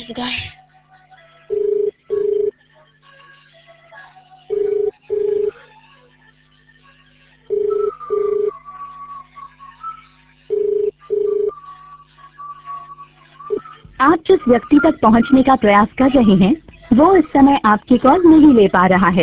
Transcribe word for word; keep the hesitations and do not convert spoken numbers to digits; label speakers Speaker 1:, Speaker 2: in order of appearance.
Speaker 1: this guy.
Speaker 2: आप जिस व्यक्ति तक पहुंचने का प्रयास कर रहे हैं वो इस समय आपकी कॉल नहीं ले पा रहा है।